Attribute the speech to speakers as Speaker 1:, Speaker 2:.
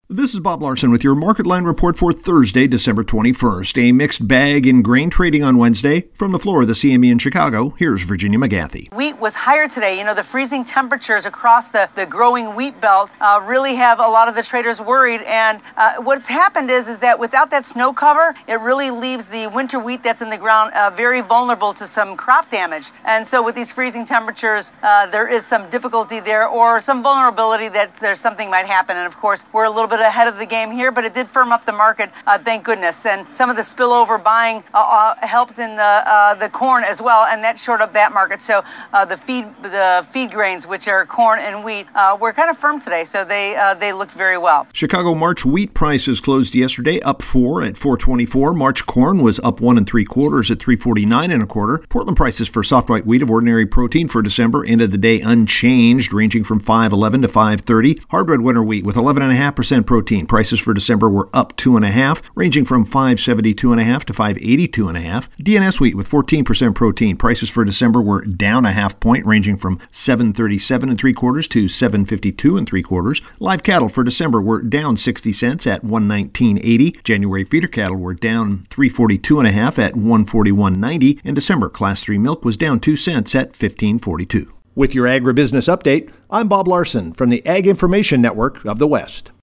Speaker 1: This is Bob Larson with your Market Line report for Thursday, December 21st. A mixed bag in grain trading on Wednesday. From the floor of the CME in Chicago, here's Virginia McGathy.
Speaker 2: Wheat was higher today. The freezing temperatures across the growing wheat belt really have a lot of the traders worried. And what's happened is that without that snow cover, it really leaves the winter wheat that's in the ground very vulnerable to some crop damage. And so with these freezing temperatures, there is some difficulty there or some vulnerability that there's something might happen. And of course, we're a little bit ahead of the game here, but it did firm up the market, thank goodness. And some of the spillover buying helped in the corn as well, and that shored up that market. So the feed grains, which are corn and wheat, were kind of firm today, so they looked very well.
Speaker 1: Chicago March wheat prices closed yesterday up 4 at $4.24. March corn was up 1 3/4 at $3.49 1/4. Portland prices for soft white wheat of ordinary protein for December ended the day unchanged, ranging from $5.11 to $5.30. Hard red winter wheat with 11.5% protein. Prices for December were up 2.5, ranging from $5.72 to $5.82. DNS wheat with 14% protein. Prices for December were down a half point, ranging from $7.37 3/4 to $7.52 3/4. Live cattle for December were down 60 cents at $119.80. January feeder cattle were down 342.5 at $141.90, and December Class 3 milk was down 2 cents at $15.42. With your agribusiness update, I'm Bob Larson from the Ag Information Network of the West.